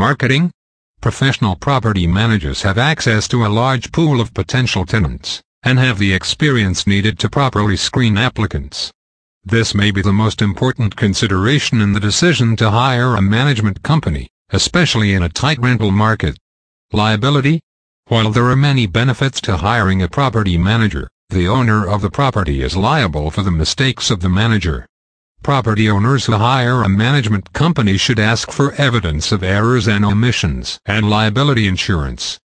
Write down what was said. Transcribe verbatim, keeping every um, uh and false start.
Marketing. Professional property managers have access to a large pool of potential tenants, and have the experience needed to properly screen applicants. This may be the most important consideration in the decision to hire a management company, especially in a tight rental market. Liability. While there are many benefits to hiring a property manager, the owner of the property is liable for the mistakes of the manager. Property owners who hire a management company should ask for evidence of errors and omissions and liability insurance.